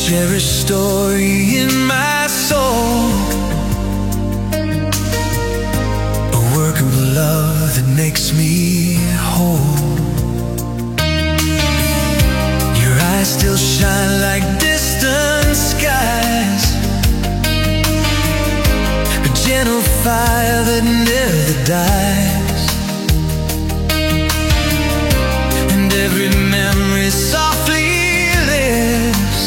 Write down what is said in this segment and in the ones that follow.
cherished story in my soul, a work of love that makes me whole. Your eyes still shine like distant skies, a gentle fire that never dies, and every memory softly lives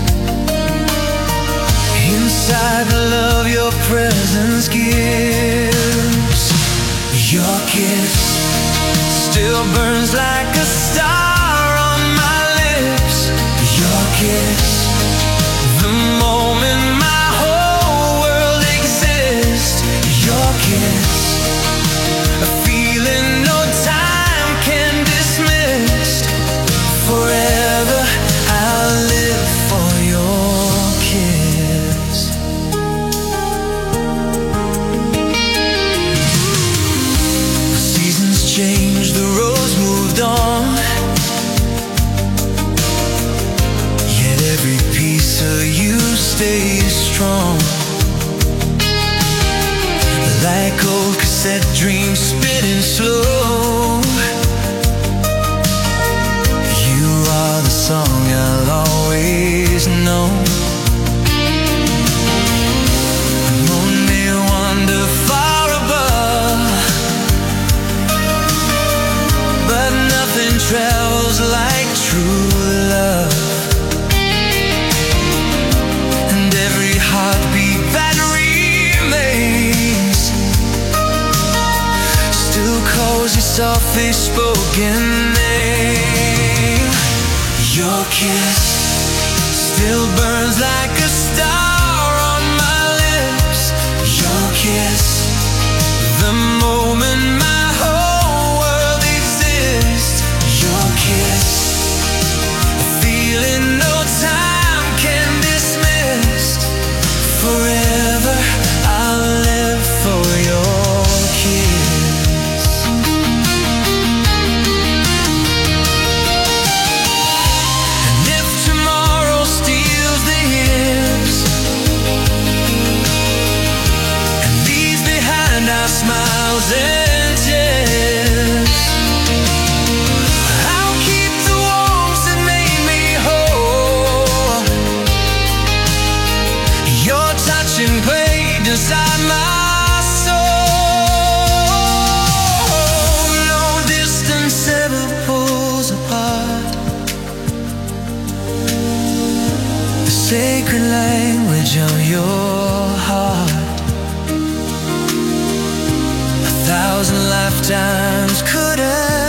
inside the love your presence gives. Your kiss still burns like a star on my lips. Your kiss, the moment my whole world exists. Your kiss, a feeling no time can dismiss. Forever I'll live for your kiss. The seasons changed, the roads moved on, yet every piece of you stays strong. Like old cassette dreams spinning slow, you are the song I'll always know. The moon may wander far above, but nothing travels like true love. And every heartbeat that remains still calls your softly spoken name. Your kiss still burns like a star on my lips. Your kiss, the moment my whole world exists. Your kiss, a feeling no time can dismiss. Forever I'll live for your kiss. And if tomorrow steals the years and leaves behind our smiles and tears, I'll keep the warmth that made me whole. Your touch engraved inside my soul. No distance ever pulls apart the sacred language of your heart. 1,000 lifetimes couldn't